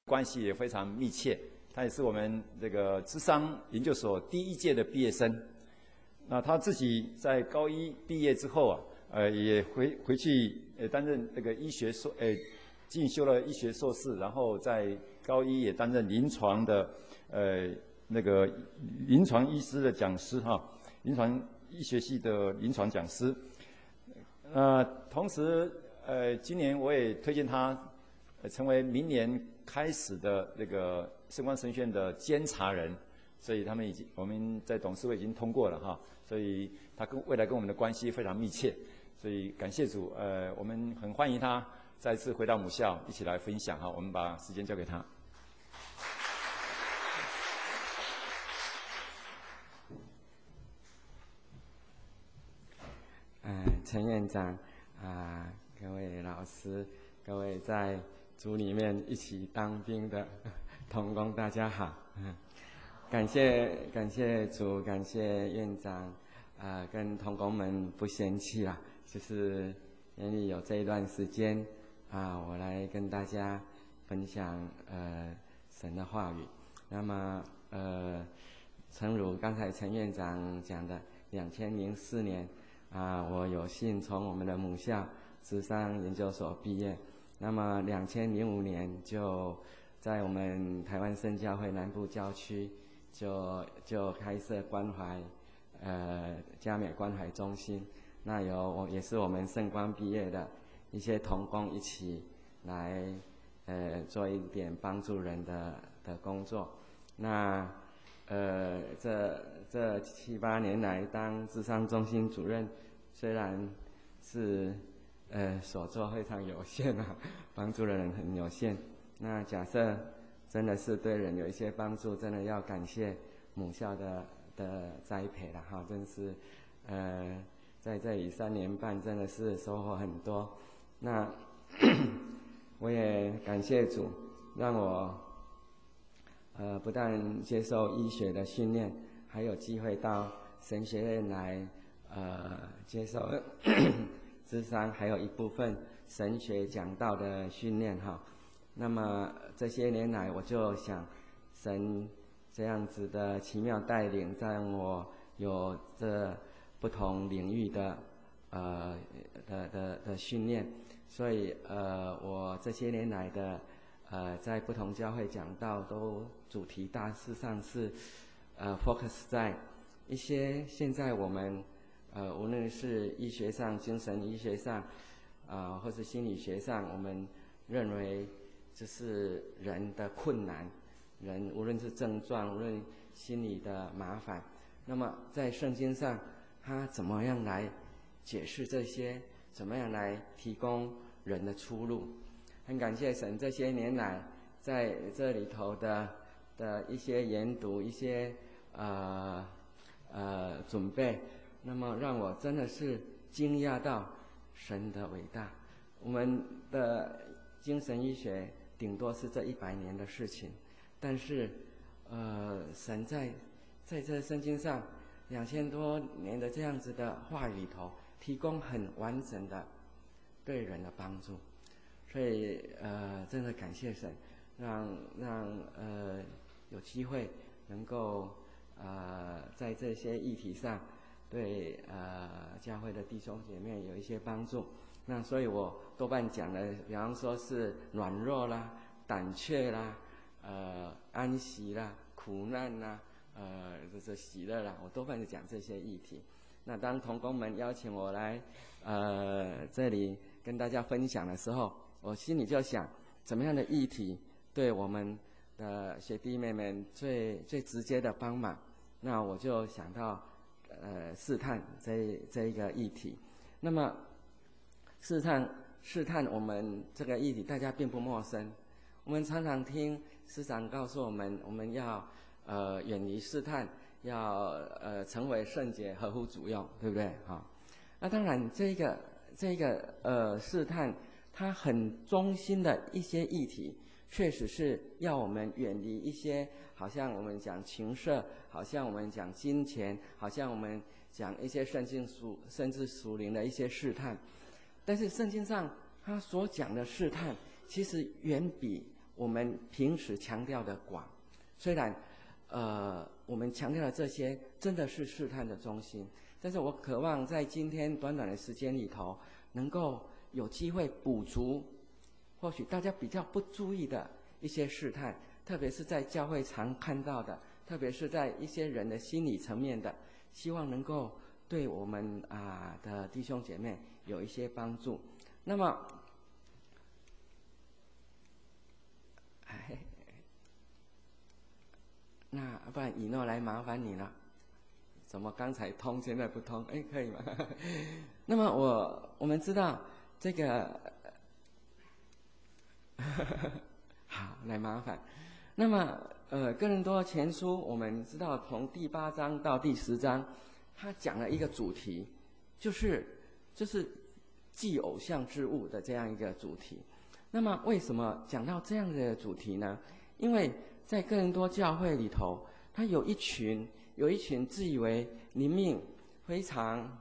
关系也非常密切。他也是我们这个諮商研究所第1届的毕业生。那他自己在高一毕业之后也回去担任这个进修了医学硕士，然后在高一也担任临床的那个临床医师的讲师临床医学系的临床讲师。同时今年我也推荐他成为明年开始的这个圣光神学院的监察人，所以我们在董事会已经通过了所以他未来跟我们的关系非常密切，所以感谢主，我们很欢迎他再次回到母校一起来分享我们把时间交给他。 陈院长各位老师，各位在组里面一起当兵的同工，大家好。感谢主，感谢院长跟同工们不嫌弃啦，就是愿意有这一段时间我来跟大家分享神的话语。那么诚如刚才陈院长讲的，2004年我有幸从我们的母校諮商研究所毕业。那么2005年就在我们台湾圣教会南部教区就开设关怀嘉美关怀中心。那也是我们圣光毕业的一些同工一起来做一点帮助人的工作。那这7、8年来当諮商中心主任，虽然是所做非常有限帮助的人很有限。那假设真的是对人有一些帮助，真的要感谢母校的栽培了真是在这里3年半真的是收获很多。那我也感谢主，让我不但接受医学的训练，还有机会到神学院来接受諮商，还有一部分神学讲道的训练那么这些年来，我就想神这样子的奇妙带领，让我有这不同领域的训练。所以我这些年来的在不同教会讲道都主题大致上是focus 在一些现在我们无论是医学上、精神医学上或是心理学上，我们认为这是人的困难，人无论是症状，无论心理的麻烦，那么在圣经上他怎么样来解释这些，怎么样来提供人的出路。很感谢神这些年来在这里头的一些研读，一些准备，那么让我真的是惊讶到神的伟大。我们的精神医学顶多是这100年的事情，但是神在这圣经上2000多年的这样子的话语里头，提供很完整的对人的帮助。所以真的感谢神，让有机会能够在这些议题上对教会的弟兄姐妹有一些帮助。那所以我多半讲的，比方说是软弱啦、胆怯啦、安息啦、苦难啦、就是喜乐啦，我多半是讲这些议题。那当同工们邀请我来这里跟大家分享的时候，我心里就想，怎么样的议题对我们的学弟妹们最直接的帮忙？那我就想到试探这一个议题。那么试探我们这个议题，大家并不陌生。我们常常听师长告诉我们，我们要远离试探，要成为圣洁，合乎主用，对不对？那当然这个试探，它很中心的一些议题，确实是要我们远离一些，好像我们讲情色，好像我们讲金钱，好像我们讲一些甚至属灵的一些试探。但是圣经上他所讲的试探，其实远比我们平时强调的广。虽然我们强调的这些真的是试探的中心，但是我渴望在今天短短的时间里头，能够有机会补足或许大家比较不注意的一些试探，特别是在教会常看到的，特别是在一些人的心理层面的，希望能够对我们的弟兄姐妹有一些帮助。那么那不然以诺来麻烦你了，怎么刚才通现在不通？可以吗？那么我们知道这个好，来麻烦。那么哥林多前书我们知道从第8章到第10章，他讲了一个主题，就是祭偶像之物的这样一个主题。那么为什么讲到这样的主题呢？因为在哥林多教会里头，他有一群自以为灵命非常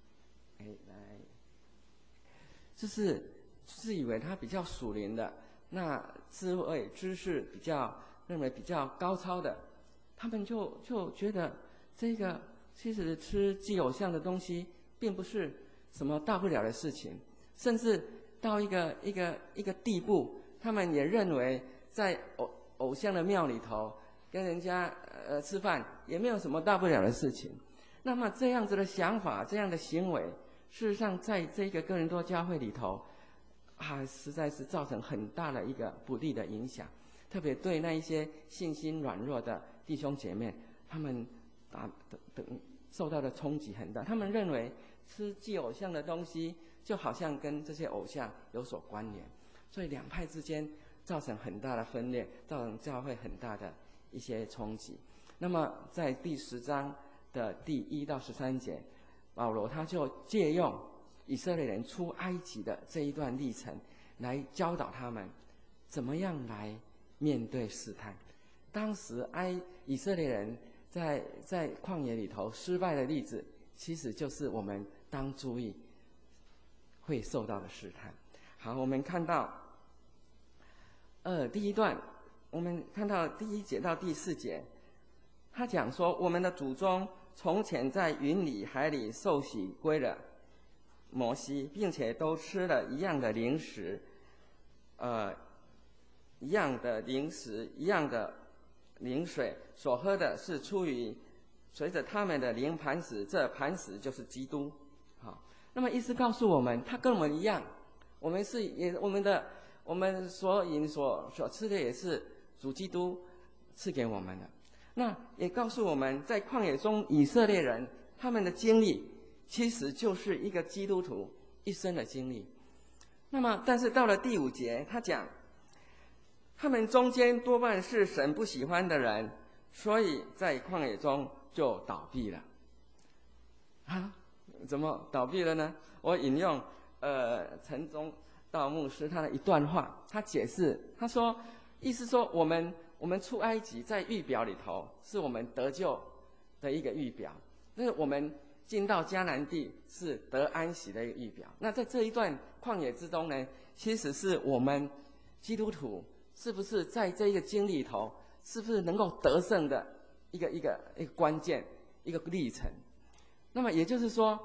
就是自以为他比较属灵的，那智慧知识认为比较高超的，他们就觉得这个其实吃祭偶像的东西并不是什么大不了的事情，甚至到一个地步，他们也认为在偶像的庙里头跟人家吃饭也没有什么大不了的事情。那么这样子的想法，这样的行为，事实上在这个哥林多教会里头实在是造成很大的一个不利的影响，特别对那一些信心软弱的弟兄姐妹，他们受到的冲击很大。他们认为吃祭偶像的东西就好像跟这些偶像有所关联，所以两派之间造成很大的分裂，造成教会很大的一些冲击。那么在第10章的第1到13节，保罗他就借用以色列人出埃及的这一段历程，来教导他们怎么样来面对试探。当时以色列人在旷野里头失败的例子，其实就是我们当注意会受到的试探。好，我们看到第一段，我们看到第1节到第4节，他讲说我们的祖宗从前在云里海里受洗归了摩西，并且都吃了一样的零食，一样的零食，一样的灵水，所喝的是出于随着他们的灵磐石，这磐石就是基督。好，那么意思告诉我们，他跟我们一样，我们所饮所吃的也是主基督赐给我们的。那也告诉我们，在旷野中以色列人他们的经历，其实就是一个基督徒一生的经历。那么但是到了第5节，他讲他们中间多半是神不喜欢的人，所以在旷野中就倒闭了。怎么倒闭了呢？我引用陈宗道牧师他的一段话，他解释，他说意思说我们出埃及在预表里头是我们得救的一个预表，那我们进到迦南地是得安息的一个预表。那在这一段旷野之中呢，其实是我们基督徒是不是在这一个经历里头，是不是能够得胜的一个关键，一个历程。那么也就是说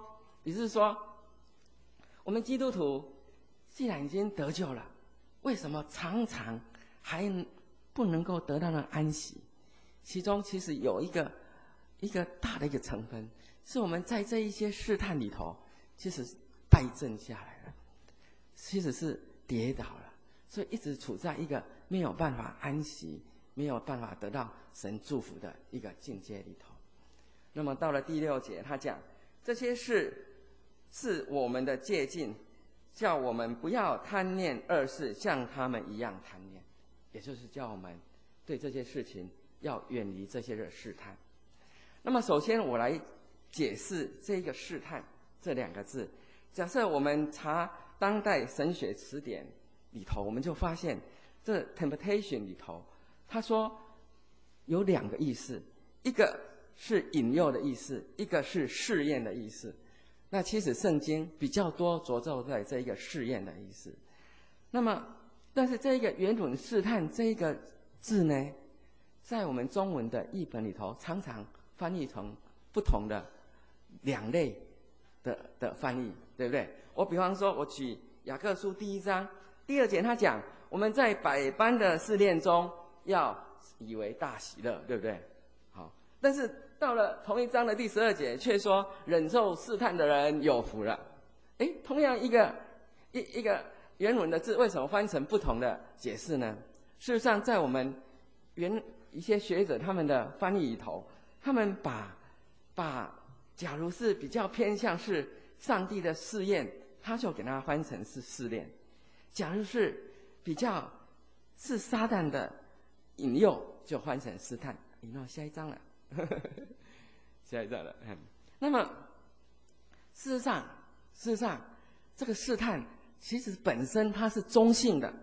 我们基督徒既然已经得救了，为什么常常还不能够得到那安息？其中其实有一个大的一个成分，是我们在这一些试探里头，其实败阵下来了，其实是跌倒了，所以一直处在一个没有办法安息，没有办法得到神祝福的一个境界里头。那么到了第6节，他讲这些事是我们的戒禁，叫我们不要贪念恶事，像他们一样贪念，也就是叫我们对这些事情要远离这些的试探。那么首先我来解释这个试探这2个字。假设我们查当代神学词典里头，我们就发现这 temptation 里头，他说有2个意思，一个是引诱的意思，一个是试验的意思。那其实圣经比较多着重在这一个试验的意思。那么但是这个原文试探这一个字呢，在我们中文的译本里头，常常翻译成不同的两类的翻译，对不对？我比方说，我举雅各书第1章第2节，他讲我们在百般的试炼中要以为大喜乐，对不对？好，但是到了同一章的第12节，却说忍受试探的人有福了。同样一个原文的字，为什么翻成不同的解释呢？事实上，在我们一些学者他们的翻译里头，他们把假如是比较偏向是上帝的试验，他就给它翻成是试炼；假如是比较是撒旦的引诱，就翻成试探。下一章了，下一章了。那么事实上，这个试探其实本身它是中性的，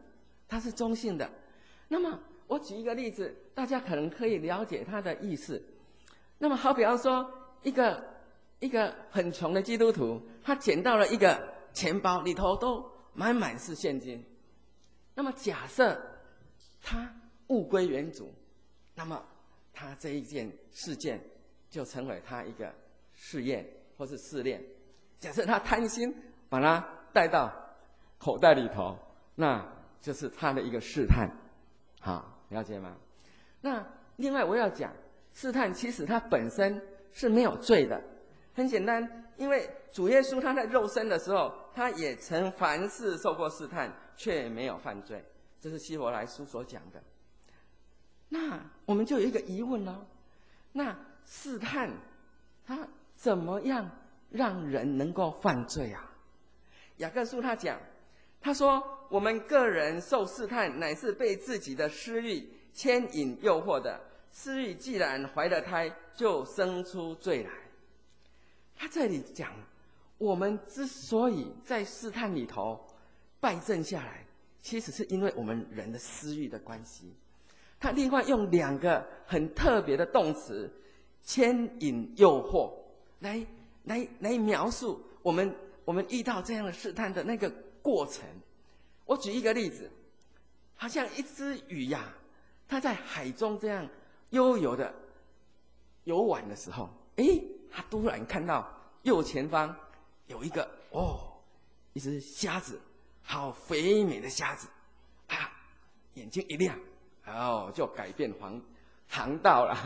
那么我举一个例子，大家可能可以了解它的意思。那么好比方说，一个很穷的基督徒，他捡到了一个钱包，里头都满满是现金。那么假设他物归原主，那么他这一件事件就成为他一个试验或是试炼。假设他贪心，把它带到口袋里头，那就是他的一个试探。好，了解吗？那另外我要讲，试探其实它本身是没有罪的。很简单，因为主耶稣他在肉身的时候，他也曾凡事受过试探，却没有犯罪。这是希伯来书所讲的。那我们就有一个疑问了，那试探它怎么样让人能够犯罪啊？雅各书他说我们个人受试探，乃是被自己的私欲牵引诱惑的。私欲既然怀了胎，就生出罪来。他这里讲，我们之所以在试探里头败阵下来，其实是因为我们人的私欲的关系。他另外用2个很特别的动词，牵引诱惑，来描述我们遇到这样的试探的那个过程。我举一个例子，好像一只鱼呀，它在海中这样悠游的游玩的时候，他突然看到右前方有一只虾子，好肥美的虾子啊！眼睛一亮，就改变航道了，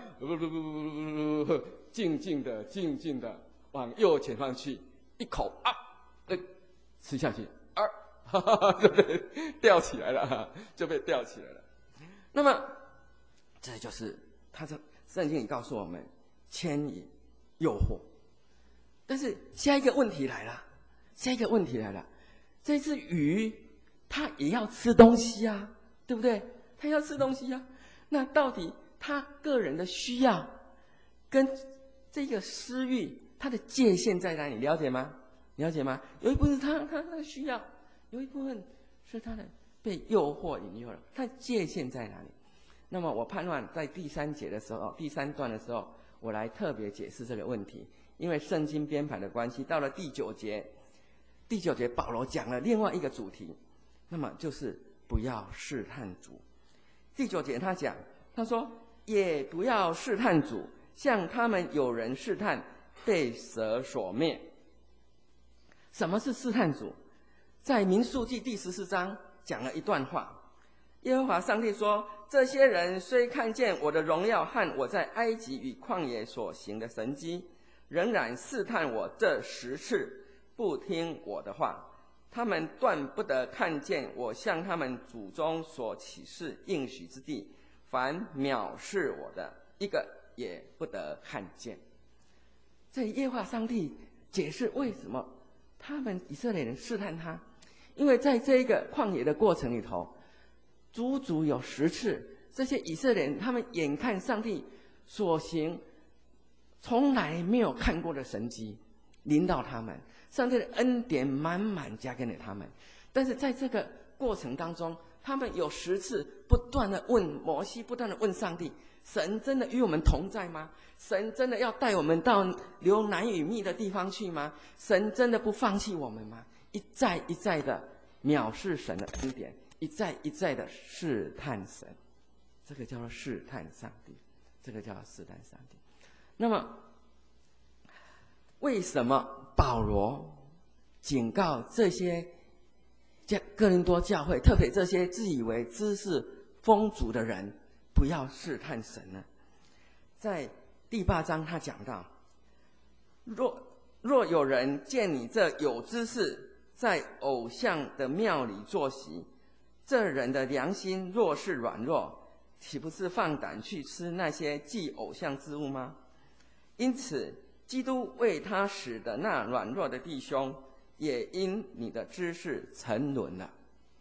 静静的往右前方去，一口吃下去，就被吊起来了，那么这就是他这圣经里告诉我们牵引诱惑。但是下一个问题来了，这只鱼它也要吃东西啊，对不对？它要吃东西啊，那到底他个人的需要跟这个私欲，它的界限在哪里？了解吗？有一部分是他的需要，有一部分是他的被诱惑引诱了，它的界限在哪里？那么我判断在第3段的时候，我来特别解释这个问题。因为圣经编排的关系，到了第9节保罗讲了另外一个主题，那么就是不要试探主。第9节他说也不要试探主，像他们有人试探被蛇所灭。什么是试探主？在民数记第14章讲了一段话，耶和华上帝说，这些人虽看见我的荣耀和我在埃及与旷野所行的神迹，仍然试探我这10次，不听我的话。他们断不得看见我向他们祖宗所起誓应许之地，凡藐视我的，一个也不得看见。这耶和华上帝解释为什么他们以色列人试探他，因为在这一个旷野的过程里头，足足有10次，这些以色列人他们眼看上帝所行从来没有看过的神迹临到他们，上帝的恩典满满加给了他们。但是在这个过程当中，他们有10次不断的问摩西，不断的问上帝，神真的与我们同在吗？神真的要带我们到流奶与蜜的地方去吗？神真的不放弃我们吗？一再的藐视神的恩典，一一再一再的试探神，这个叫做试探上帝，这个叫做试探上帝。那么，为什么保罗警告这些哥林多教会，特别这些自以为知识丰足的人，不要试探神呢？在第8章他讲到，若有人见你这有知识在偶像的庙里坐席，这人的良心若是软弱，岂不是放胆去吃那些祭偶像之物吗？因此基督为他使的那软弱的弟兄，也因你的知识沉沦了。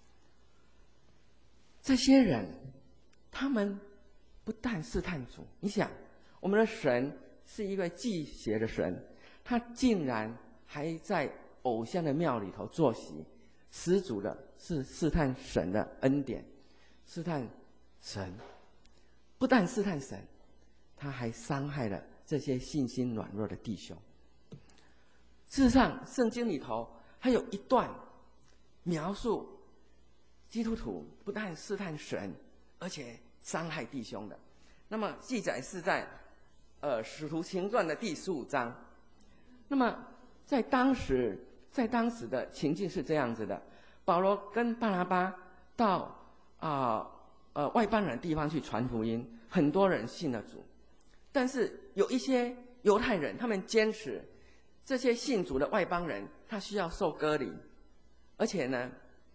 这些人他们不但试探主，你想我们的神是一位忌邪的神，他竟然还在偶像的庙里头坐席，十足的是试探神的恩典，试探神。不但试探神，他还伤害了这些信心软弱的弟兄。事实上圣经里头还有一段描述基督徒不但试探神，而且伤害弟兄的。那么记载是在使徒行传的第15章。那么在当时的情境是这样子的，保罗跟巴拿巴到外邦人的地方去传福音，很多人信了主。但是有一些犹太人，他们坚持这些信主的外邦人他需要受割礼，而且呢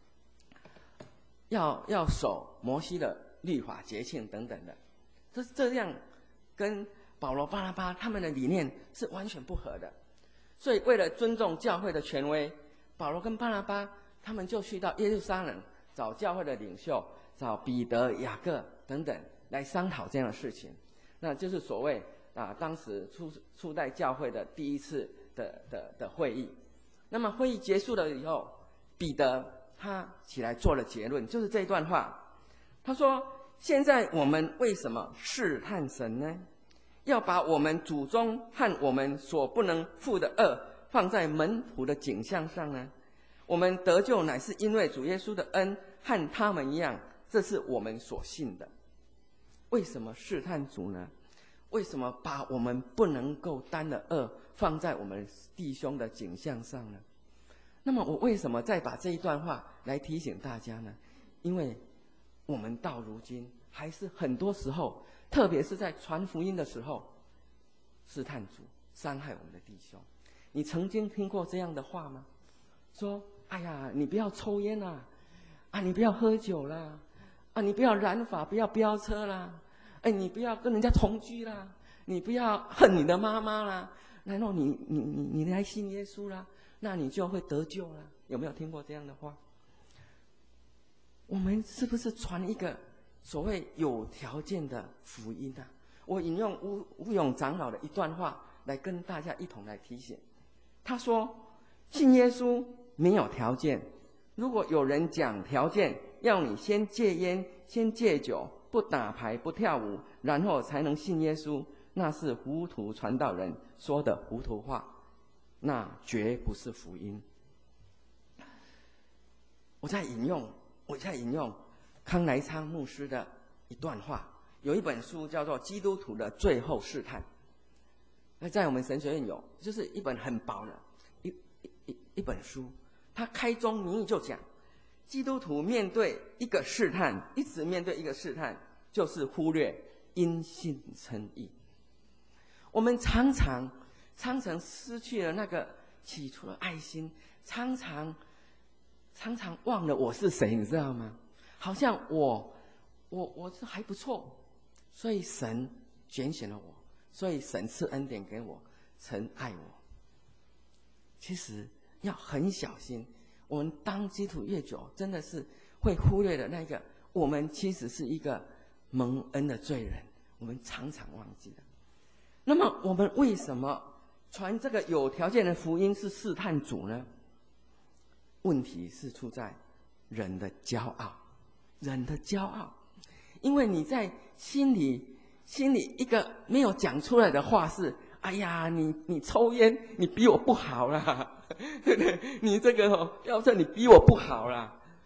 要守摩西的律法节庆等等的。这样跟保罗巴拿巴他们的理念是完全不合的。所以为了尊重教会的权威，保罗跟巴拿巴他们就去到耶路撒冷找教会的领袖，找彼得、雅各等等来商讨这样的事情。那就是所谓当时初代教会的第一次的会议。那么会议结束了以后，彼得他起来做了结论，就是这段话。他说：现在我们为什么试探神呢？要把我们祖宗和我们所不能负的恶放在门徒的景象上呢？我们得救乃是因为主耶稣的恩，和他们一样，这是我们所信的。为什么试探主呢？为什么把我们不能够担的恶放在我们弟兄的景象上呢？那么我为什么再把这一段话来提醒大家呢？因为我们到如今还是很多时候，特别是在传福音的时候，试探主，伤害我们的弟兄。你曾经听过这样的话吗？说：哎呀，你不要抽烟啦，你不要喝酒啦，你不要染发，不要飙车啦，你不要跟人家同居啦，你不要恨你的妈妈啦，然后你来信耶稣啦，那你就会得救啦。有没有听过这样的话？我们是不是传一个所谓有条件的福音啊？我引用吴永长老的一段话来跟大家一同来提醒。他说：信耶稣没有条件，如果有人讲条件，要你先戒烟，先戒酒，不打牌，不跳舞，然后才能信耶稣，那是糊涂传道人说的糊涂话，那绝不是福音。我在引用康来昌牧师的一段话，有一本书叫做《基督徒的最后试探》，那在我们神学院有，就是一本很薄的一本书。他开宗明义就讲，基督徒面对一个试探，一直面对一个试探，就是忽略因信称义。我们常常失去了那个起初的爱心，常常忘了我是谁，你知道吗？好像我是还不错，所以神拣选了我，所以神赐恩典给我，神爱我。其实要很小心，我们当基督徒越久，真的是会忽略了那个我们其实是一个蒙恩的罪人，我们常常忘记了。那么我们为什么传这个有条件的福音是试探主呢？问题是出在人的骄傲，人的骄傲。因为你在心里一个没有讲出来的话是：哎呀，你抽烟，你比我不好啦，对不对？你这个要是你比我不好啦，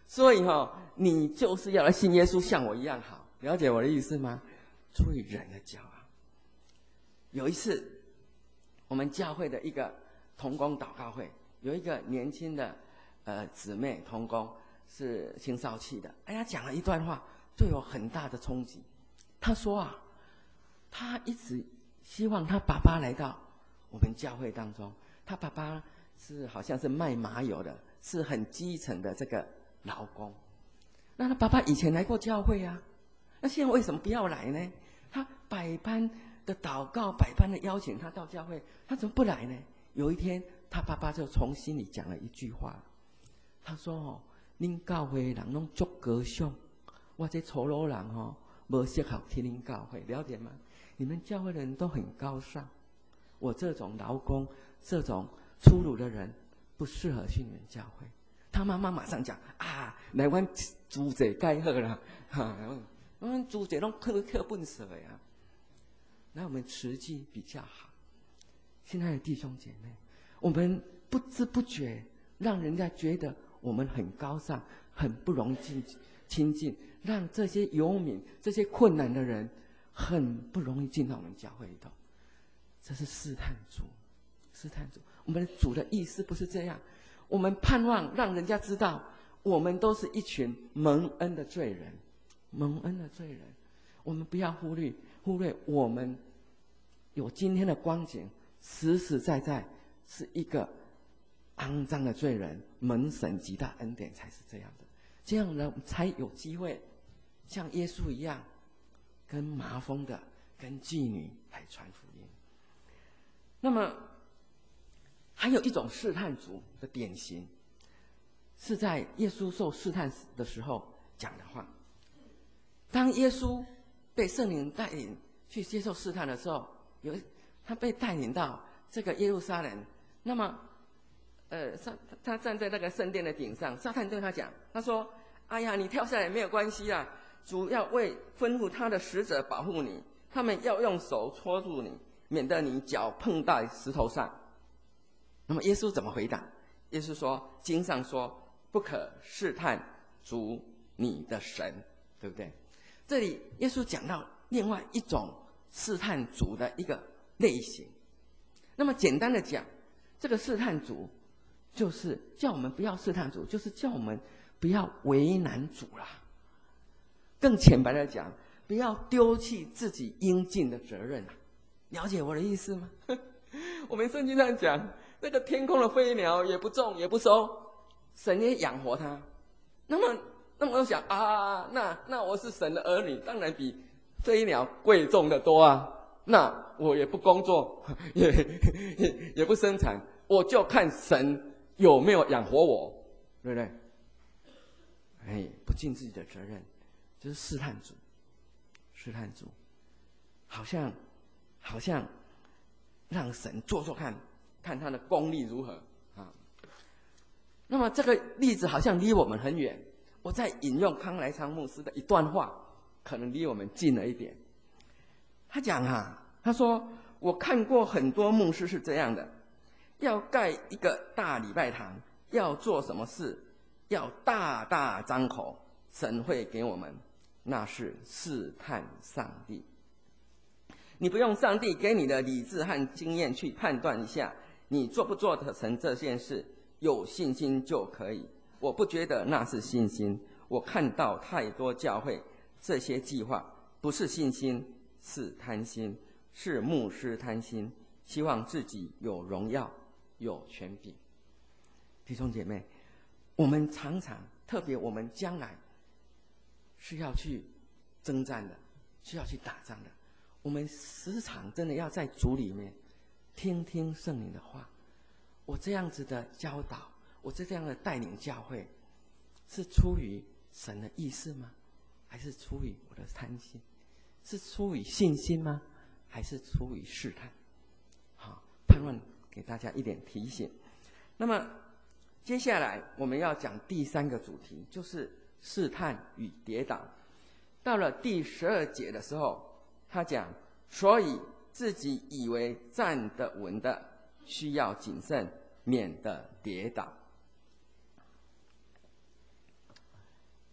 所以你就是要来信耶稣，像我一样好，了解我的意思吗？出于人的骄傲。有一次，我们教会的一个同工祷告会，有一个年轻的姊妹同工是青少期的，他讲了一段话，对我很大的冲击。他说他一直希望他爸爸来到我们教会当中。他爸爸好像是卖麻油的，是很基层的这个劳工。那他爸爸以前来过教会啊，那现在为什么不要来呢？他百般的祷告，百般的邀请他到教会，他怎么不来呢？有一天，他爸爸就从心里讲了一句话，他说恁教会的人拢足高尚，我这粗鲁人没适合去恁教会，了解吗？你们教会的人都很高尚，我这种劳工，这种粗鲁的人不适合去你们教会。他妈妈马上讲来阮租者介好啦，我们租者拢课本色的啊，来我们慈济比较好。亲爱的弟兄姐妹，我们不知不觉让人家觉得我们很高尚，很不容易亲近，让这些游民、这些困难的人很不容易进到我们教会里头。这是试探主，试探主。我们的主的意思不是这样，我们盼望让人家知道，我们都是一群蒙恩的罪人，蒙恩的罪人。我们不要忽略我们有今天的光景，实实在在是一个肮脏的罪人，蒙神极大恩典才是这样的。这样呢，才有机会像耶稣一样，跟麻风的、跟妓女来传福音。那么还有一种试探主的典型，是在耶稣受试探的时候讲的话。当耶稣被圣灵带领去接受试探的时候，他被带领到这个耶路撒冷，那么他站在那个圣殿的顶上，撒旦对他讲，他说：哎呀，你跳下来没有关系啊，主要吩咐他的使者保护你，他们要用手戳住你，免得你脚碰到石头上。那么耶稣怎么回答？耶稣说，经上说，不可试探主你的神，对不对？这里耶稣讲到另外一种试探主的一个类型。那么简单的讲，这个试探主就是叫我们不要试探主，就是叫我们不要为难主啦。更浅白的讲，不要丢弃自己应尽的责任啦。了解我的意思吗？我们圣经上讲，那个天空的飞鸟也不种也不收，神也养活它。那么我想那我是神的儿女，当然比飞鸟贵重的多啊。那我也不工作，也不生产，我就看神有没有养活我，对不对？不尽自己的责任，就是试探主，试探主，好像让神做看他的功力如何啊。那么这个例子好像离我们很远，我在引用康来昌牧师的一段话，可能离我们近了一点。他讲他说，我看过很多牧师是这样的，要盖一个大礼拜堂，要做什么事，要大大张口，神会给我们，那是试探上帝。你不用上帝给你的理智和经验去判断一下，你做不做得成这件事，有信心就可以。我不觉得那是信心，我看到太多教会这些计划不是信心，是贪心，是牧师贪心，希望自己有荣耀有权柄。弟兄姐妹，我们常常，特别我们将来是要去征战的，是要去打仗的，我们时常真的要在主里面听听圣灵的话。我这样子的教导，我这样的带领教会，是出于神的意思吗？还是出于我的贪心？是出于信心吗？还是出于试探？盼望给大家一点提醒。那么接下来我们要讲第三个主题，就是试探与跌倒。到了第12节的时候，他讲，所以自己以为站得稳的，需要谨慎，免得跌倒。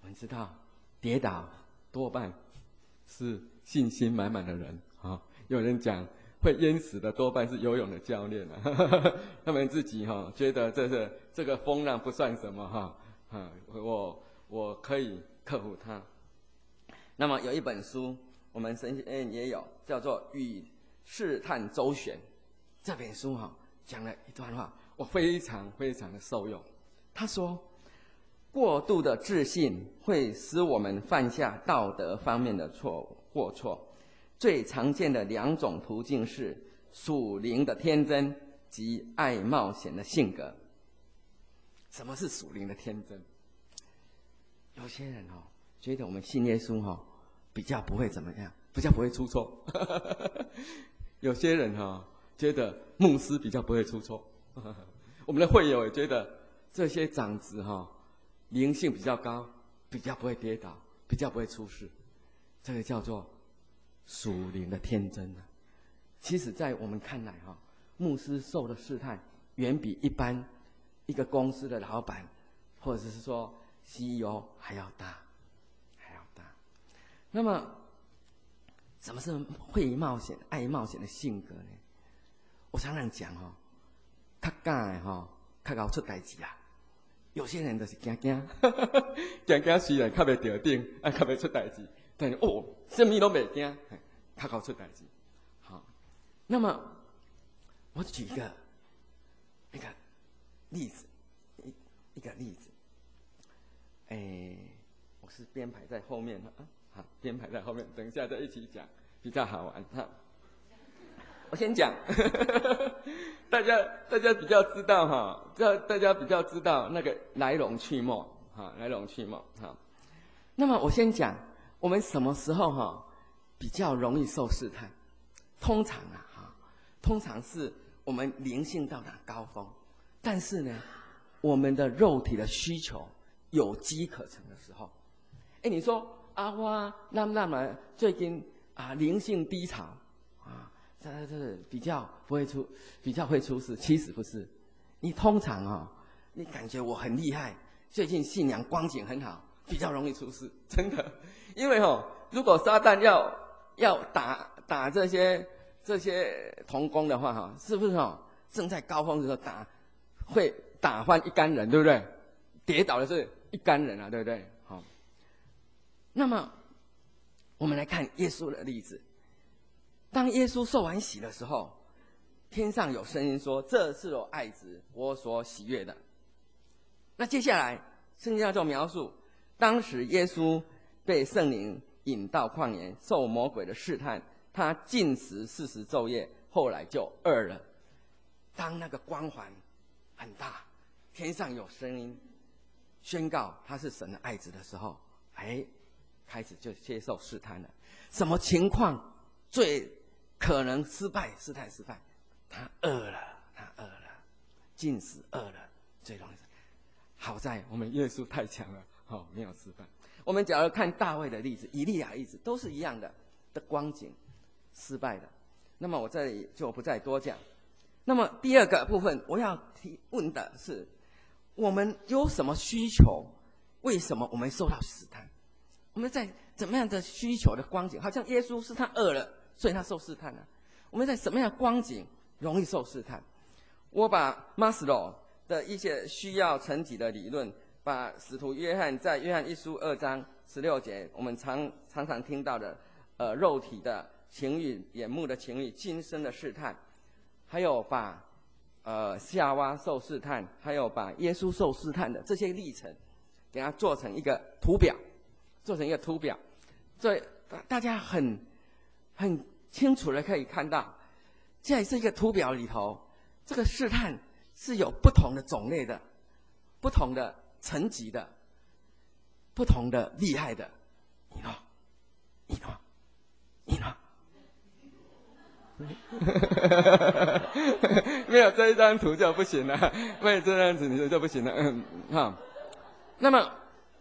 们知道，跌倒多半是信心满满的人啊。有人讲，会淹死的多半是游泳的教练啊，他们自己觉得这个风浪不算什么我可以克服它。那么有一本书，我们神学院也有，叫做《与试探周旋》。这本书讲了一段话，我非常非常的受用。他说，过度的自信会使我们犯下道德方面的过错。最常见的2种途径是属灵的天真及爱冒险的性格。什么是属灵的天真？有些人觉得我们信耶稣比较不会怎么样，比较不会出错。有些人觉得牧师比较不会出错。我们的会友也觉得这些长子灵性比较高，比较不会跌倒，比较不会出事。这个叫做属灵的天真啊。其实在我们看来牧师受的试探远比一般一个公司的老板或者是说 CEO 还要大。那么什么是会冒险爱冒险的性格呢？我常常讲较敢的较熬出代志啊。有些人就是惊惊虽然较袂着顶较袂出代志，但是什么都袂惊，较熬出代志。好，那么我举一个例子，一个例子。我是编排在后面好，编排在后面，等一下再一起讲，比较好玩哈。我先讲，大家比较知道大家比较知道那个来龙去脉来龙去脉那么我先讲，我们什么时候比较容易受试探？通常是我们灵性到达高峰，但是呢，我们的肉体的需求有机可乘的时候。你说我最近灵性低潮这比较会出事，其实不是。你通常你感觉我很厉害，最近信仰光景很好，比较容易出事，真的。因为如果撒旦要打这些同工的话是不是正在高峰的时候会打翻一干人，对不对？跌倒的是一干人对不对？那么我们来看耶稣的例子。当耶稣受完洗的时候，天上有声音说：“这是我爱子，我所喜悦的。”那接下来圣经就描述，当时耶稣被圣灵引到旷野，受魔鬼的试探，他禁食40昼夜，后来就饿了。当那个光环很大，天上有声音宣告他是神的爱子的时候，开始就接受试探了。什么情况最可能失败？试探失败，他饿了，禁食饿了，最容易。好在我们耶稣太强了，没有失败。我们假如看大卫的例子、以利亚的例子，都是一样的光景，失败的。那么我这里就不再多讲。那么第二个部分，我要提问的是，我们有什么需求？为什么我们受到试探？我们在怎么样的需求的光景？好像耶稣是他饿了，所以他受试探了。我们在什么样的光景容易受试探？我把马斯洛的一些需要层级的理论，把使徒约翰在约翰一书2章16节，我们常常听到的肉体的情欲、眼目的情欲、今生的试探，还有把夏娃受试探，还有把耶稣受试探的这些历程，给它做成一个图表。所以大家很清楚的可以看到，在这个图表里头，这个试探是有不同的种类的，不同的层级的，不同的厉害的。没有这一张图就不行了，没有这张图就不行了。那么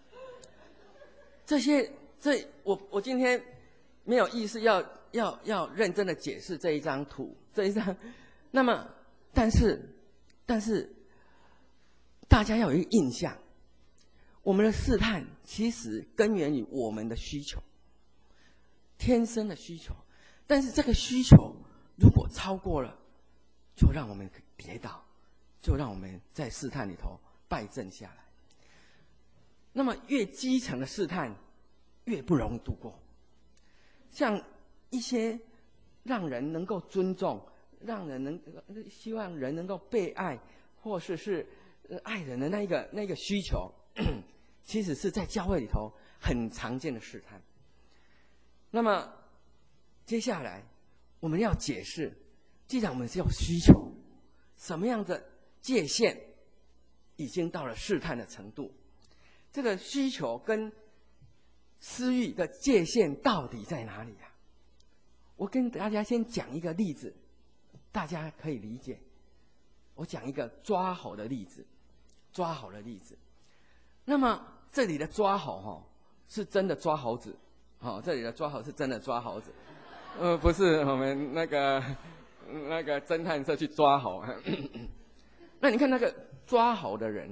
我今天没有意思要认真的解释这一张图，那么但是大家要有一个印象， 我们的试探其实根源于我们的需求，天生的需求。但是这个需求如果超过了，就让我们跌倒，就让我们在试探里头败阵下来。那么越基层的试探越不容易度过。像一些让人能够尊重，让人希望人能够被爱，或是爱人的那个需求，其实是在教会里头很常见的试探。那么接下来我们要解释，既然我们是有需求，什么样的界限已经到了试探的程度，这个需求跟私欲的界限到底在哪里啊？我跟大家先讲一个例子，大家可以理解。我讲一个抓猴的例子，抓猴的例子。那么这里的抓猴是真的抓猴子，这里的抓猴是真的抓猴子，不是我们那个侦探社去抓猴。那你看那个抓猴的人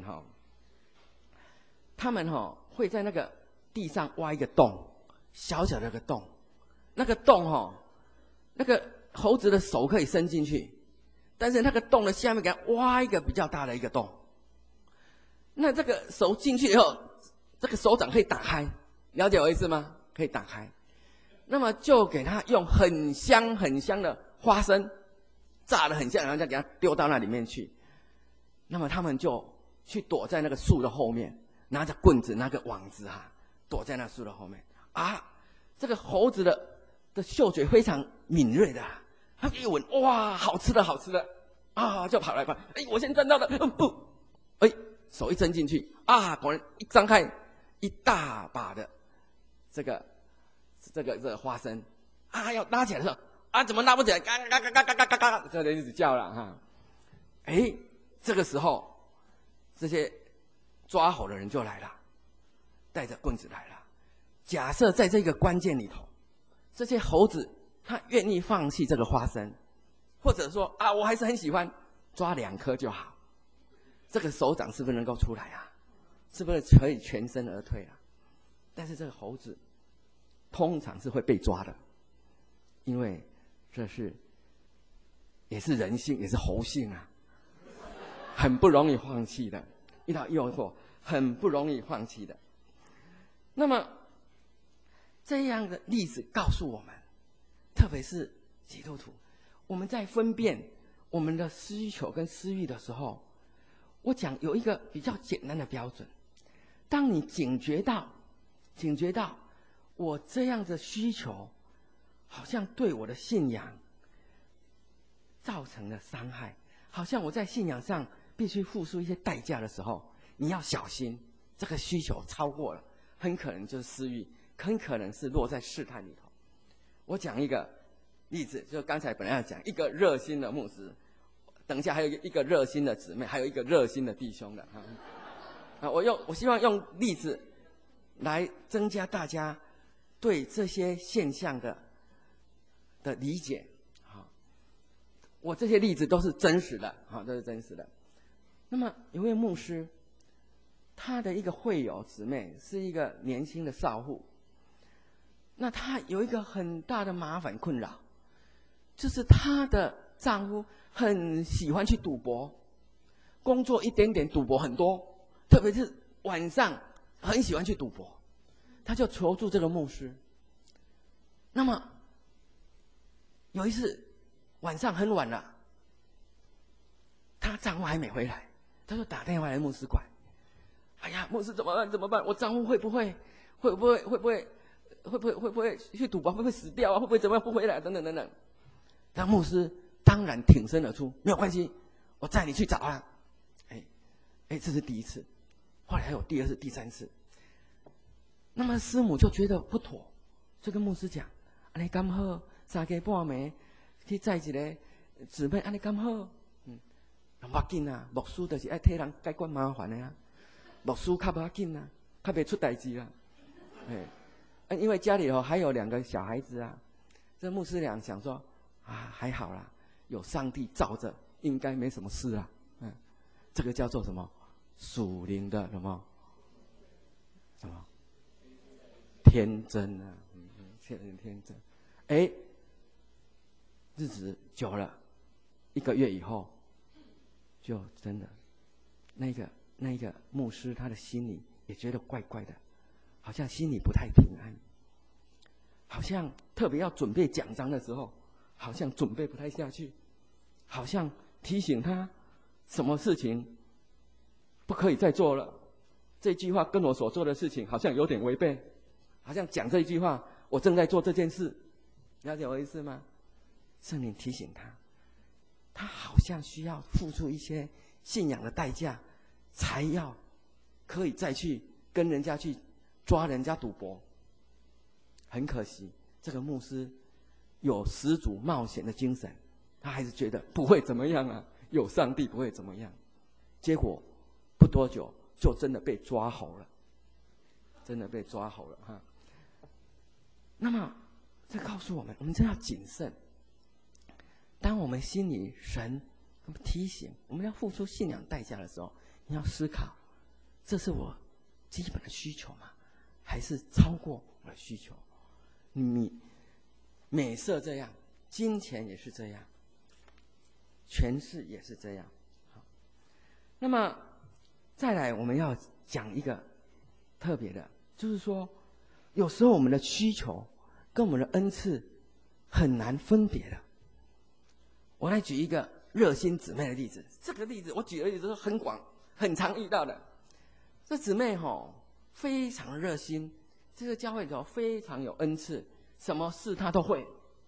他们会在那个地上挖一个洞，小小的一个洞，那个洞那个猴子的手可以伸进去，但是那个洞的下面给它挖一个比较大的一个洞。那这个手进去以后，这个手掌可以打开，了解我意思吗？可以打开。那么就给他用很香很香的花生，炸得很香，然后再给它丢到那里面去。那么他们就去躲在那个树的后面，拿着棍子拿个网子躲在那树的后面这个猴子的嗅觉非常敏锐的，他一闻，哇，好吃的好吃的就跑来快，我先赚到了，不，手一伸进去果然一张开一大把的这个花生要拉起来的时候怎么拉不起来？嘎嘎嘎嘎嘎嘎嘎嘎，这人一直叫了这个时候这些抓猴的人就来了，带着棍子来了。假设在这个关键里头，这些猴子他愿意放弃这个花生，或者说我还是很喜欢，抓2颗就好，这个手掌是不是能够出来是不是可以全身而退但是这个猴子通常是会被抓的，因为这也是人性，也是猴性很不容易放弃的，遇到诱惑很不容易放弃的。那么这样的例子告诉我们，特别是基督徒，我们在分辨我们的需求跟私欲的时候，我讲有一个比较简单的标准。当你警觉到我这样的需求好像对我的信仰造成了伤害，好像我在信仰上必须付出一些代价的时候，你要小心，这个需求超过了，很可能就是私欲，很可能是落在试探里头。我讲一个例子，就刚才本来要讲一个热心的牧师，等一下还有一个热心的姊妹，还有一个热心的弟兄的我希望用例子来增加大家对这些现象的理解。我这些例子都是真实的都是真实的。那么有位牧师，他的一个会友姊妹是一个年轻的少妇，那她有一个很大的麻烦困扰，就是她的丈夫很喜欢去赌博，工作一点点，赌博很多，特别是晚上很喜欢去赌博。她就求助这个牧师。那么有一次晚上很晚了，她丈夫还没回来，她就打电话来牧师馆。牧师怎么办？我丈夫会不会去赌博？会不会死掉会不会怎么样不回来？等等等等。但牧师当然挺身而出，没有关系，我载你去找他。这是第一次，后来还有第2次、第3次。那么师母就觉得不妥，就跟牧师讲：“安尼刚好3更半暝去载一个姊妹，安尼刚好。不要紧牧师就是要替人解决麻烦的牧师较不要紧较袂出代志因为家里还有2个小孩子这牧师俩想说还好啦，有上帝罩着，应该没什么事这个叫做什么？属灵的什么什么？天真啊，天真。哎，日子久了，1个月以后，就真的，那个牧师他的心里也觉得怪怪的，好像心里不太平安，好像特别要准备讲章的时候，好像准备不太下去，好像提醒他什么事情不可以再做了。这句话跟我所做的事情好像有点违背，好像讲这一句话，我正在做这件事，了解我的意思吗？圣灵提醒他，他好像需要付出一些信仰的代价，才要可以再去跟人家去抓人家赌博。很可惜，这个牧师有十足冒险的精神，他还是觉得不会怎么样啊，有上帝不会怎么样。结果不多久就真的被抓猴了，真的被抓猴了哈。那么这告诉我们，我们真要谨慎。当我们心里神提醒我们要付出信仰代价的时候，你要思考，这是我基本的需求吗？还是超过我的需求？你美色这样，金钱也是这样，权势也是这样。那么再来，我们要讲一个特别的，就是说，有时候我们的需求跟我们的恩赐很难分别的。我来举一个热心姊妹的例子，这个例子我举的例子是很广、很常遇到的。这姊妹非常热心，这个教会里头非常有恩赐，什么事她都会。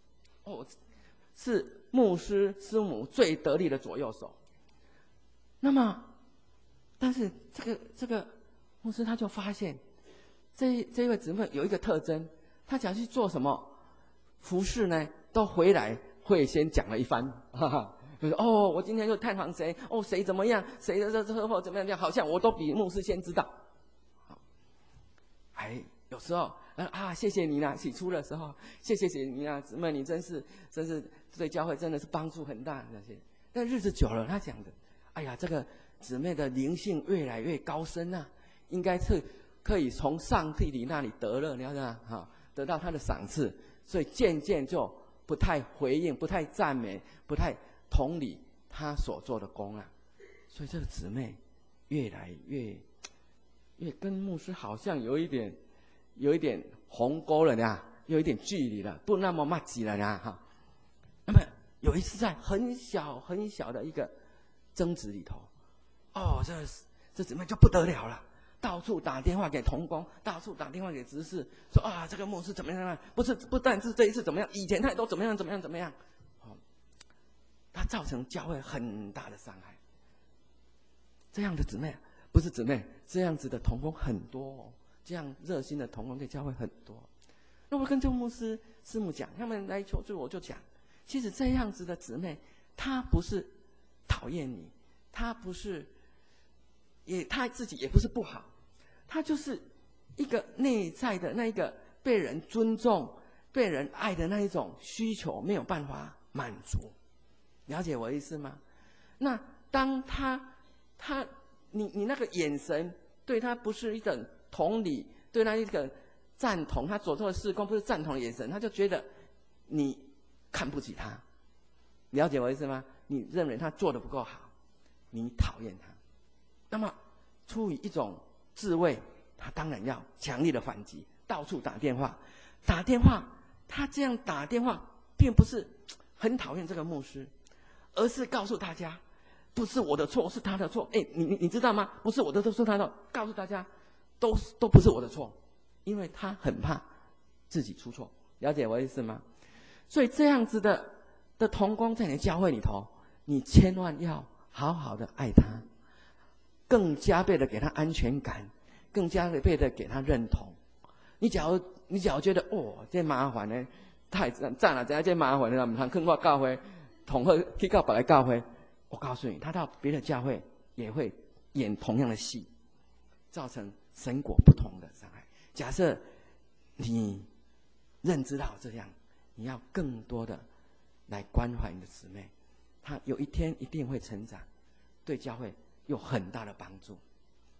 是牧师师母最得力的左右手。那么，但是这个牧师他就发现，这位姊妹有一个特征，她想去做什么服事呢，都回来会先讲了一番，就是我今天就探访谁，谁怎么样，谁的车祸怎么样，好像我都比牧师先知道。有时候谢谢你啦，起初的时候，谢谢你啦，姊妹，你真是对教会真的是帮助很大那些。但日子久了，他讲的，哎呀，这个姊妹的灵性越来越高深啊，应该是可以从上帝里那里得了，你知道吗？得到他的赏赐，所以渐渐就不太回应，不太赞美，不太同理他所做的工啊。所以这个姊妹越来越跟牧师好像有一点鸿沟了呢，有一点距离了，不那么默契了呢哈。那么有一次在很小的一个争执里头，这姊妹就不得了了，到处打电话给同工，到处打电话给执事，说这个牧师怎么样啊？不但是这一次怎么样，以前他也都怎么样。他造成教会很大的伤害。这样的姊妹不是姊妹，这样子的同工很多这样热心的同工在教会很多。那我跟这个牧师师母讲，他们来求助我就讲，其实这样子的姊妹，她不是讨厌你，她不是她自己也不是不好，她就是一个内在的那一个被人尊重、被人爱的那一种需求没有办法满足，了解我的意思吗？那当你那个眼神对他不是一种同理，对他一个赞同，他所做的事工不是赞同的眼神，他就觉得你看不起他，了解我的意思吗？你认为他做得不够好，你讨厌他，那么出于一种自卫，他当然要强力的反击，到处打电话。他这样打电话并不是很讨厌这个牧师，而是告诉大家不是我的错，是他的错。你知道吗？不是我的错，是他的，告诉大家都不是我的错，因为他很怕自己出错，了解我的意思吗？所以这样子的同工在你的教会里头，你千万要好好的爱他，更加倍的给他安全感，更加倍的给他认同。你假如觉得这麻烦呢，太赞了，这麻烦了，唔通跟我教会同去去到别个教会，我告诉你，他到别的教会也会演同样的戏，造成神果不同的伤害。假设你认知到这样，你要更多的来关怀你的姊妹，她有一天一定会成长，对教会有很大的帮助。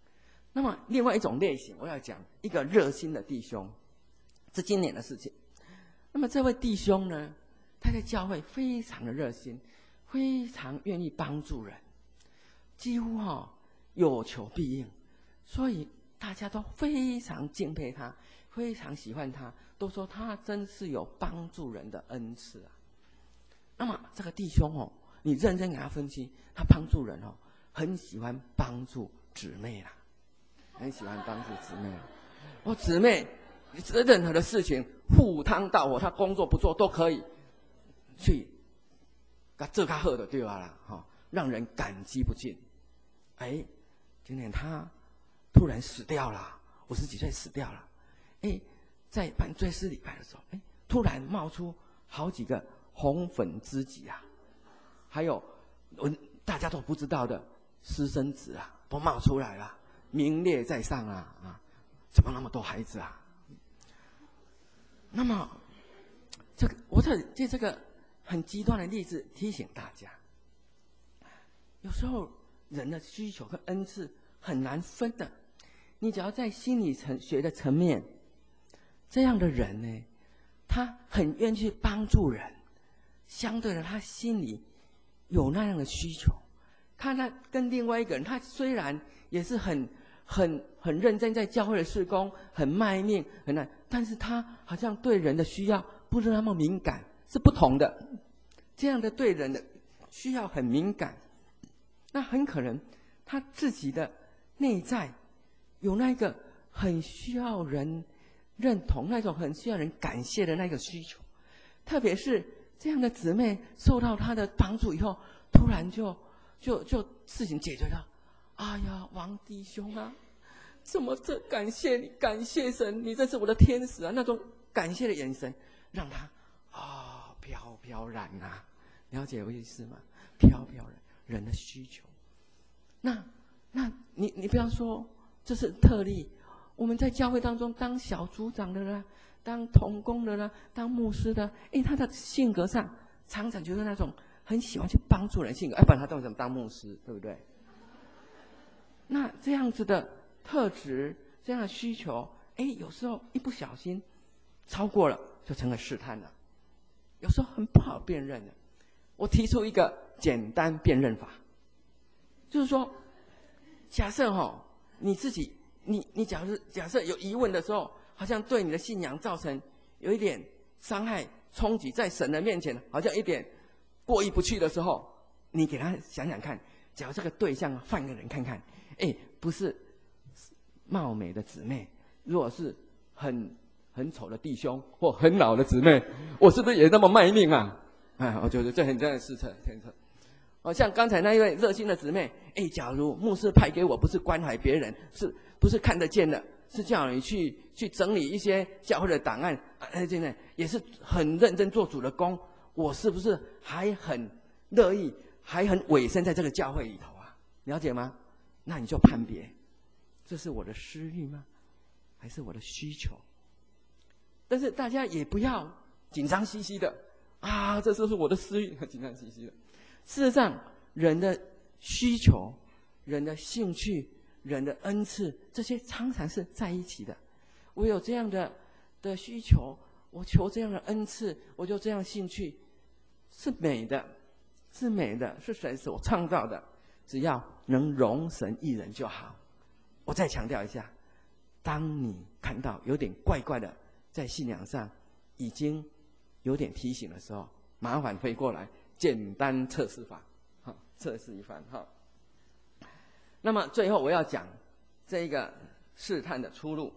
那么另外一种类型，我要讲一个热心的弟兄，是今年的事情。那么这位弟兄呢，他在教会非常的热心，非常愿意帮助人，几乎有求必应，所以大家都非常敬佩他，非常喜欢他，都说他真是有帮助人的恩赐啊。那么这个弟兄你认真给他分析，他帮助人很喜欢帮助姊妹啦，很喜欢帮助姊妹啦。姊妹任何的事情赴汤蹈火，他工作不做都可以去给他做较好就对啦，让人感激不尽。今年他突然死掉了，50几岁死掉了。在办追思礼拜的时候，突然冒出好几个红粉知己啊，还有大家都不知道的私生子啊，都冒出来了，名列在上啊！怎么那么多孩子啊？那么，我借这个很极端的例子提醒大家，有时候人的需求和恩赐很难分的。你只要在心理学的层面，这样的人呢，他很愿意去帮助人，相对的他心里有那样的需求。看他跟另外一个人，他虽然也是很认真在教会的事工，很卖命，但是他好像对人的需要不是那么敏感，是不同的。这样的对人的需要很敏感，那很可能他自己的内在有那个很需要人认同，那种很需要人感谢的那个需求。特别是这样的姊妹受到他的帮助以后，突然就事情解决了。哎呀，王弟兄啊，怎么这感谢你，感谢神，你真是我的天使啊！那种感谢的眼神，让他飘飘然啊，了解我意思吗？飘飘然，人的需求。那你不要说这是特例，我们在教会当中当小组长的啦，当同工的啦，当牧师的，他的性格上常常就是那种很喜欢去帮助人性格，不然他到底怎么当牧师，对不对？那这样子的特质，这样的需求，有时候一不小心超过了，就成了试探了。有时候很不好辨认的。我提出一个简单辨认法，就是说，假设你自己，你假设有疑问的时候，好像对你的信仰造成有一点伤害、冲击，在神的面前好像一点过意不去的时候，你给他想想看，假如这个对象换个人看看，不是貌美的姊妹，如果是很丑的弟兄或很老的姊妹，我是不是也那么卖命啊？我觉得这很真的是测。像刚才那一位热心的姊妹，假如牧师派给我不是关怀别人，是不是看得见的，是叫你去整理一些教会的档案，现在也是很认真做主的工，我是不是还很乐意，还很委身在这个教会里头啊？了解吗？那你就判别，这是我的私欲吗？还是我的需求？但是大家也不要紧张兮兮的这就是我的私欲，紧张兮兮的。事实上，人的需求、人的兴趣、人的恩赐，这些常常是在一起的。我有这样的需求，我求这样的恩赐，我就这样兴趣，是美的，是美的，是神所创造的。只要能容神一人就好。我再强调一下，当你看到有点怪怪的，在信仰上已经有点提醒的时候，麻烦飞过来，简单测试法，测试一番。那么最后我要讲这个试探的出路。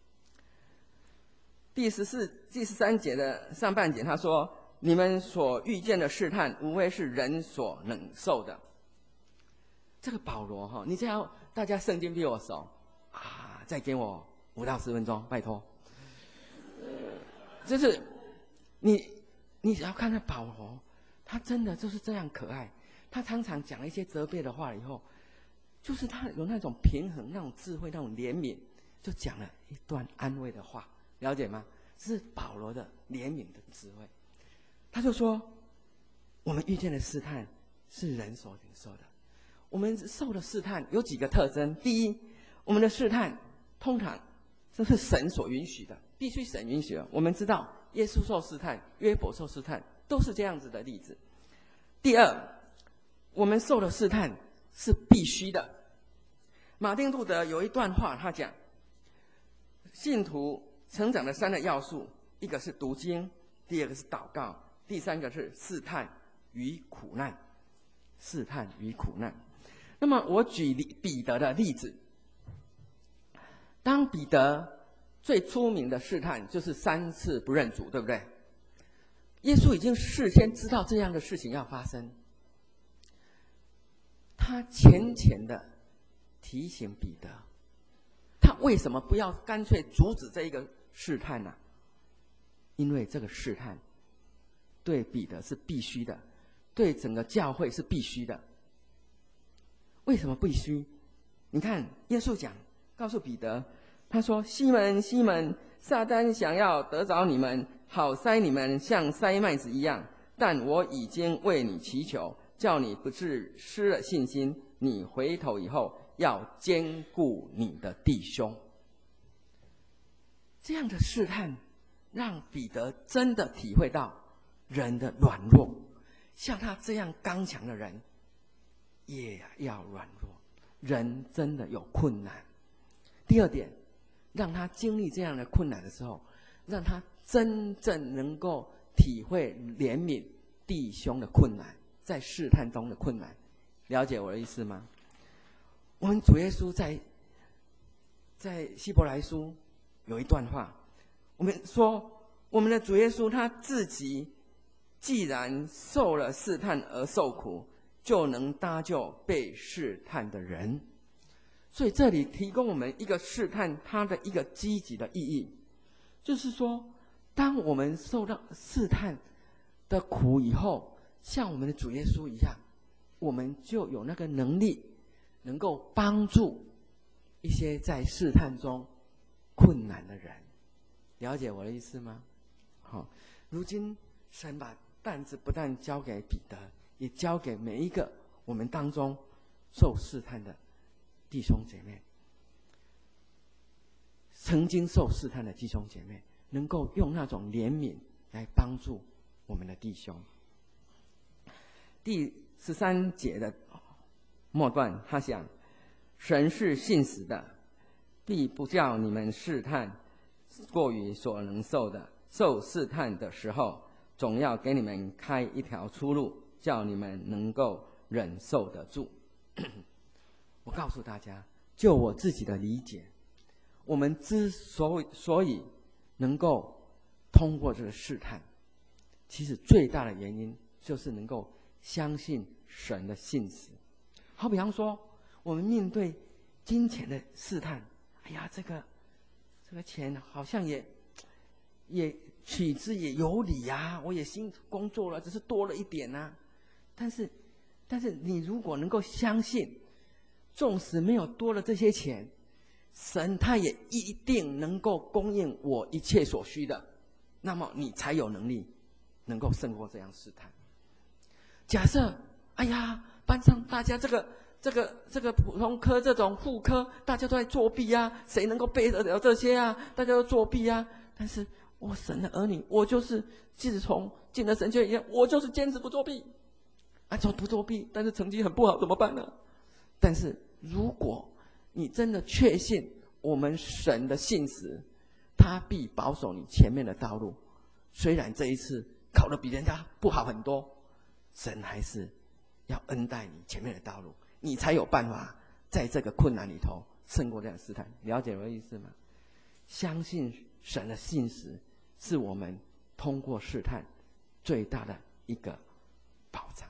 第13节的上半节他说，你们所遇见的试探无非是人所能受的。这个保罗你只要大家圣经比我熟再给我5到10分钟，拜托。就是你只要看到保罗，他真的就是这样可爱。他常常讲一些责备的话以后，就是他有那种平衡、那种智慧、那种怜悯，就讲了一段安慰的话，了解吗？这是保罗的怜悯的智慧。他就说，我们遇见的试探是人所领受的。我们受的试探有几个特征：第一， 我们的试探通常这是神所允许的，必须神允许的。我们知道耶稣受试探，约伯受试探，都是这样子的例子。第二，我们受的试探是必须的。马丁路德有一段话，他讲，信徒成长的3个要素，一个是读经，第二个是祷告，第三个是试探与苦难。试探与苦难。那么我举彼得的例子，当彼得最出名的试探就是3次不认主，对不对？耶稣已经事先知道这样的事情要发生，他浅浅的提醒彼得，他为什么不要干脆阻止这一个试探呢？因为这个试探对彼得是必须的，对整个教会是必须的。为什么必须？你看耶稣告诉彼得，他说，西门西门，撒旦想要得着你们，好筛你们像筛麦子一样，但我已经为你祈求，叫你不致失了信心，你回头以后要兼顾你的弟兄。这样的试探让彼得真的体会到人的软弱，像他这样刚强的人也要软弱，人真的有困难。第二点，让他经历这样的困难的时候，让他真正能够体会怜悯弟兄的困难，在试探中的困难。了解我的意思吗？我们主耶稣在希伯来书有一段话，我们说我们的主耶稣他自己既然受了试探而受苦，就能搭救被试探的人。所以这里提供我们一个试探它的一个积极的意义，就是说当我们受到试探的苦以后，像我们的主耶稣一样，我们就有那个能力能够帮助一些在试探中困难的人。了解我的意思吗？好，如今神把担子不但交给彼得，也交给每一个我们当中受试探的弟兄姐妹，曾经受试探的弟兄姐妹，能够用那种怜悯来帮助我们的弟兄。第13节的末段，他想，神是信实的，必不叫你们试探过于所能受的，受试探的时候，总要给你们开一条出路，叫你们能够忍受得住。我告诉大家，就我自己的理解，我们之所以能够通过这个试探，其实最大的原因就是能够相信神的信实。好比方说，我们面对金钱的试探，哎呀，这个钱好像也取之也有理啊，我也辛苦工作了，只是多了一点啊。但是你如果能够相信，纵使没有多了这些钱，神他也一定能够供应我一切所需的，那么你才有能力能够胜过这样试探。假设哎呀，班上大家这个普通科这种副科大家都在作弊啊，谁能够背得了这些啊？大家都作弊啊。但是我神的儿女，我就是自从进了神学院，我就是坚持不作弊啊，不作弊，但是成绩很不好怎么办呢？但是如果你真的确信我们神的信实，他必保守你前面的道路。虽然这一次考得比人家不好很多，神还是要恩待你前面的道路，你才有办法在这个困难里头胜过这样的试探。了解我的意思吗？相信神的信实是我们通过试探最大的一个保障。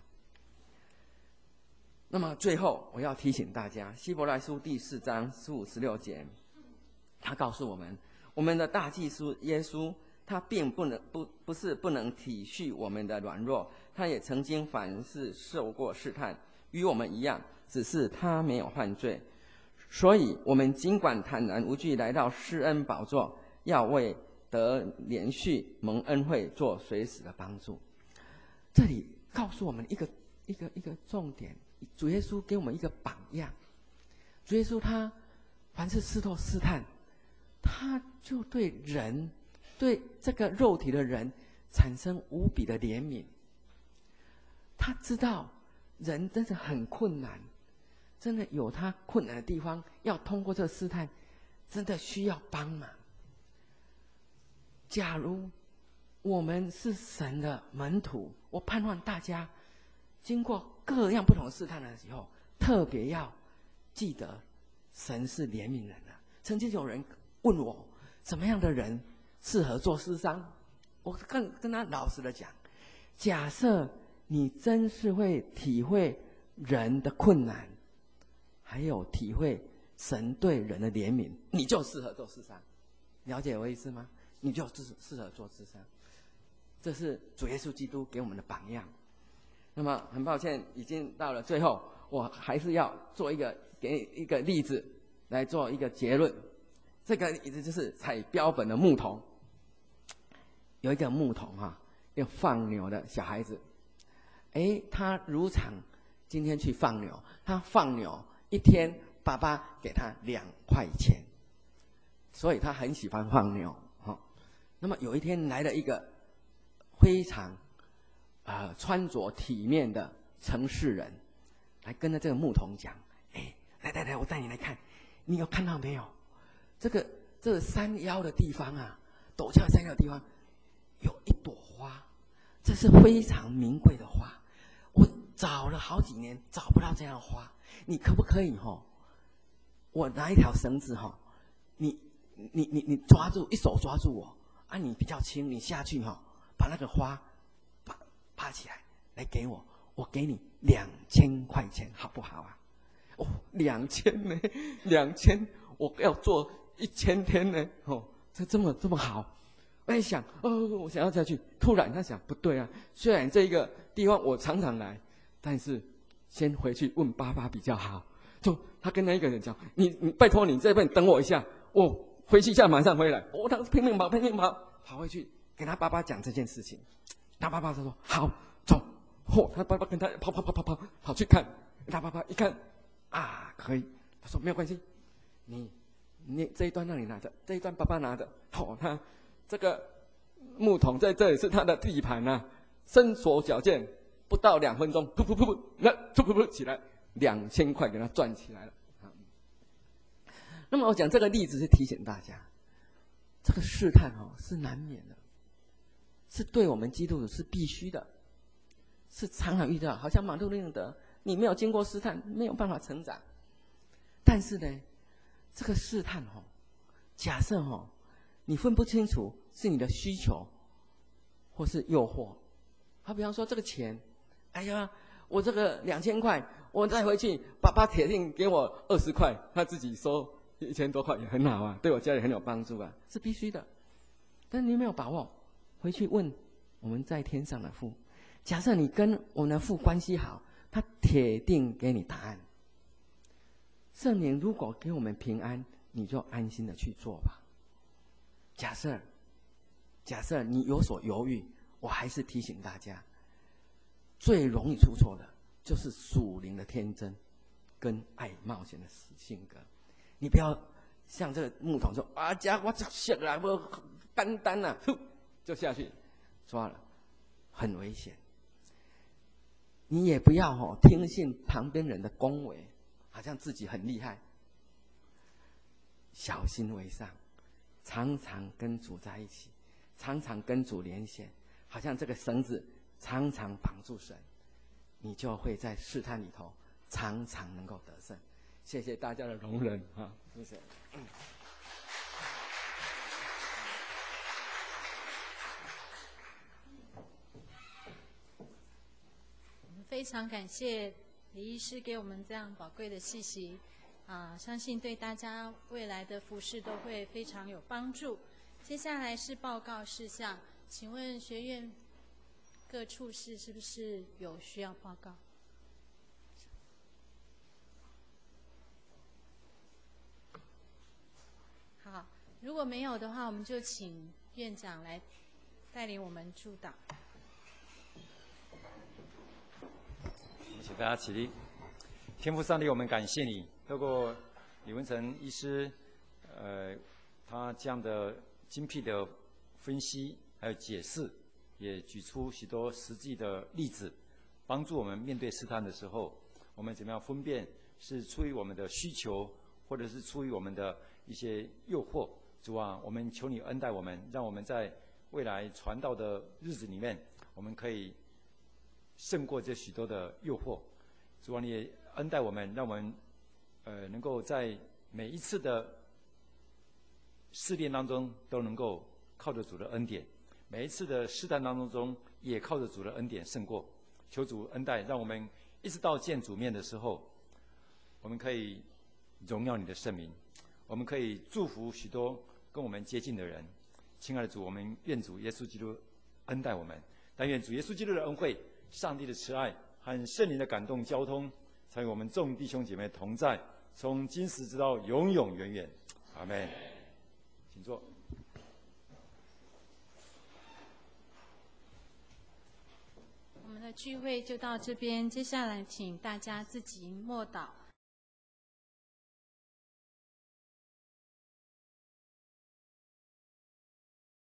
那么最后我要提醒大家，希伯来书第4章15、16节，他告诉我们，我们的大祭司耶稣，他并不是不能体恤我们的软弱，他也曾经凡事受过试探，与我们一样，只是他没有犯罪。所以我们尽管坦然无惧来到施恩宝座，要为得连续蒙恩惠做随时的帮助。这里告诉我们一个重点，主耶稣给我们一个榜样。主耶稣他凡是试透试探，他就对人，对这个肉体的人产生无比的怜悯。他知道人真的很困难，真的有他困难的地方，要通过这个试探，真的需要帮忙。假如我们是神的门徒，我盼望大家经过各样不同的试探的时候，特别要记得神是怜悯人的。曾经有人问我，什么样的人适合做师商？我跟他老实的讲，假设你真是会体会人的困难，还有体会神对人的怜悯，你就适合做师商。了解我意思吗？你就适合做师商。这是主耶稣基督给我们的榜样。那么很抱歉，已经到了最后，我还是要做给一个例子来做一个结论。这个例子就是采标本的牧童。有一个牧童一个放牛的小孩子，他如常今天去放牛，他放牛一天，爸爸给他2块钱，所以他很喜欢放牛。那么有一天来了一个非常穿着体面的城市人，来跟着这个牧童讲：来，我带你来看，你有看到没有？这山腰的地方陡峭山腰的地方有一朵花，这是非常名贵的花，我找了好几年找不到这样的花，你可不可以我拿一条绳子你抓住，一手抓住我你比较轻，你下去把那个花拔起来给我，我给你2000块钱，好不好啊？2000呢？2000，我要做1000天呢。这么好。我在想，我想要再去。突然他想，不对啊，虽然这个地方我常常来，但是先回去问爸爸比较好。就他跟那一个人讲，你拜托你这边等我一下，我回去一下马上回来。他拼命跑回去跟他爸爸讲这件事情。他爸爸说好，走。他爸爸跟他跑去看，他爸爸一看可以。他说没有关系，你这一段让你拿着，这一段爸爸拿着。他这个牧童在这里是他的地盘身手矫健，不到2分钟，噗起来，2000块给他赚起来了。那么我讲这个例子是提醒大家，这个试探是难免的，是对我们基督徒是必须的，是常常遇到。好像马丁路德，你没有经过试探，没有办法成长。但是呢，这个试探假设你分不清楚是你的需求或是诱惑。好，比方说这个钱，我这个2000块，我再回去，爸爸铁定给我20块，他自己收1000多块也很好对我家里很有帮助是必须的。但你没有把握，回去问我们在天上的父。假设你跟我们的父关系好，他铁定给你答案。圣灵如果给我们平安，你就安心的去做吧。假设你有所犹豫，我还是提醒大家，最容易出错的就是属灵的天真跟爱冒险的性格。你不要像这个牧童说我这啦，我单就下去抓了，很危险。你也不要听信旁边人的恭维，好像自己很厉害。小心为上，常常跟主在一起，常常跟主连线，好像这个绳子常常绑住神，你就会在试探里头常常能够得胜。谢谢大家的容忍谢谢。 非常感谢李医师给我们这样宝贵的信息相信对大家未来的服事都会非常有帮助。接下来是报告事项，请问学院各处室是不是有需要报告？好，如果没有的话，我们就请院长来带领我们祝祷。 请大家起立。天父上帝，我们感谢你，透过李文成医师，他这样的精辟的分析还有解释，也举出许多实际的例子，帮助我们面对试探的时候，我们怎么样分辨是出于我们的需求，或者是出于我们的一些诱惑。主啊，我们求你恩待我们，让我们在未来传道的日子里面，我们可以胜过这许多的诱惑。主啊，你也恩待我们，让我们能够在每一次的试炼当中都能够靠着主的恩典，每一次的试探当中也靠着主的恩典胜过。求主恩待，让我们一直到见主面的时候，我们可以荣耀你的圣名，我们可以祝福许多跟我们接近的人。亲爱的主，我们愿主耶稣基督恩待我们，但愿主耶稣基督的恩惠、上帝的慈爱和圣灵的感动交通，常与我们众弟兄姐妹同在，从今时直到永永远远。阿们。请坐。 我们的聚会就到这边，接下来请大家自己默祷。